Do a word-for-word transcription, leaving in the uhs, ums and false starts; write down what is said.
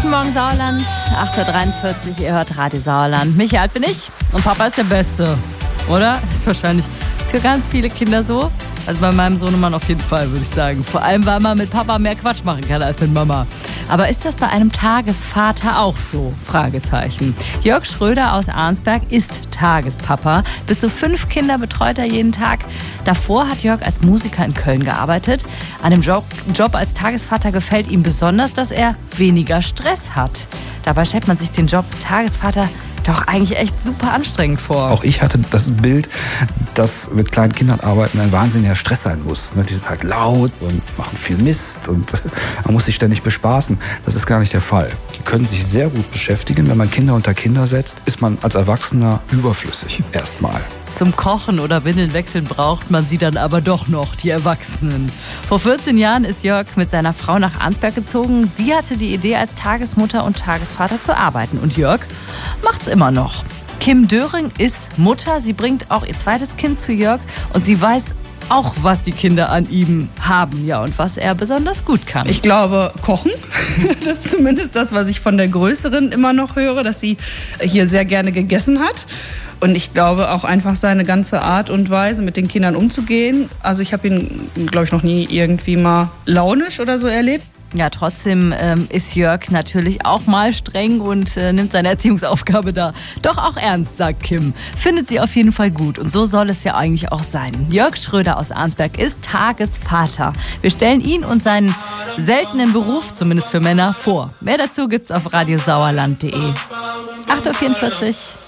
Guten Morgen Sauerland, acht Uhr dreiundvierzig, ihr hört Radio Sauerland. Michi, alt bin ich und Papa ist der Beste, oder? Ist wahrscheinlich für ganz viele Kinder so. Also bei meinem Sohnemann auf jeden Fall, würde ich sagen. Vor allem, weil man mit Papa mehr Quatsch machen kann als mit Mama. Aber ist das bei einem Tagesvater auch so? Fragezeichen. Jörg Schröder aus Arnsberg ist Tagespapa. Bis zu fünf Kinder betreut er jeden Tag. Davor hat Jörg als Musiker in Köln gearbeitet. An dem Job, Job als Tagesvater gefällt ihm besonders, dass er weniger Stress hat. Dabei stellt man sich den Job Tagesvater doch eigentlich echt super anstrengend vor. Auch ich hatte das Bild, dass mit kleinen Kindern arbeiten ein wahnsinniger Stress sein muss. Die sind halt laut und machen viel Mist und man muss sich ständig bespaßen. Das ist gar nicht der Fall. Die können sich sehr gut beschäftigen. Wenn man Kinder unter Kinder setzt, ist man als Erwachsener überflüssig erstmal. Zum Kochen oder Windeln wechseln braucht man sie dann aber doch noch, die Erwachsenen. Vor vierzehn Jahren ist Jörg mit seiner Frau nach Arnsberg gezogen. Sie hatte die Idee, als Tagesmutter und Tagesvater zu arbeiten. Und Jörg macht's immer noch. Kim Döring ist Mutter. Sie bringt auch ihr zweites Kind zu Jörg. Und sie weiß auch, was die Kinder an ihm haben, ja, und was er besonders gut kann. Ich glaube, kochen. Das ist zumindest das, was ich von der Größeren immer noch höre, dass sie hier sehr gerne gegessen hat. Und ich glaube auch einfach seine ganze Art und Weise, mit den Kindern umzugehen. Also ich habe ihn, glaube ich, noch nie irgendwie mal launisch oder so erlebt. Ja, trotzdem ähm, ist Jörg natürlich auch mal streng und äh, nimmt seine Erziehungsaufgabe da doch auch ernst, sagt Kim. Findet sie auf jeden Fall gut und so soll es ja eigentlich auch sein. Jörg Schröder aus Arnsberg ist Tagesvater. Wir stellen ihn und seinen seltenen Beruf, zumindest für Männer, vor. Mehr dazu gibt's auf radiosauerland punkt de. acht Uhr vierundvierzig.